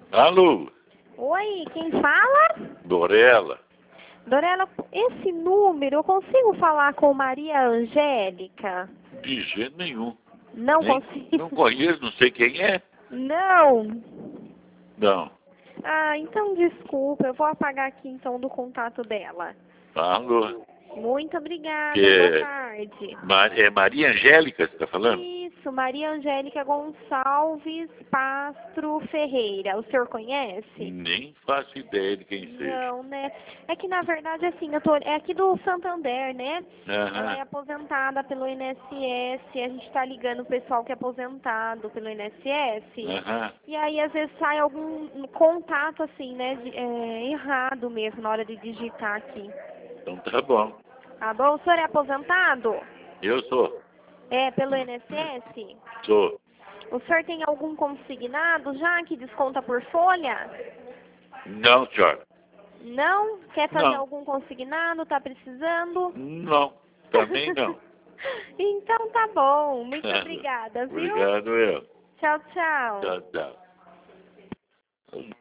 Alô, Oi, quem fala? Dorela? Dorela, esse número eu consigo falar com Maria Angélica? De jeito nenhum. Não Nem, consigo. não conheço, não sei quem é. Não. Não. Ah, então desculpa, eu vou apagar aqui então do contato dela. Alô, Muito obrigada, boa que tarde. é Maria Angélica, você está falando? Isso, Maria Angélica Gonçalves Pastro Ferreira. O senhor conhece? Nem faço ideia de quem seja. Não, né? É que na verdade assim, é aqui do Santander, né? Ela é Aham, aposentada pelo INSS, a gente tá ligando o pessoal que é aposentado pelo INSS. aham. E aí às vezes sai algum contato assim, né? Errado mesmo na hora de digitar aqui. Então tá bom. Tá bom? O senhor é aposentado? Eu sou. É, pelo INSS? Sou. O senhor tem algum consignado já que desconta por folha? Não, senhor. Não? Quer fazer Não. algum consignado? Tá precisando? Não. Também não. Então tá bom. Muito obrigada, viu? Obrigado, eu. Tchau, tchau. Tchau, tchau.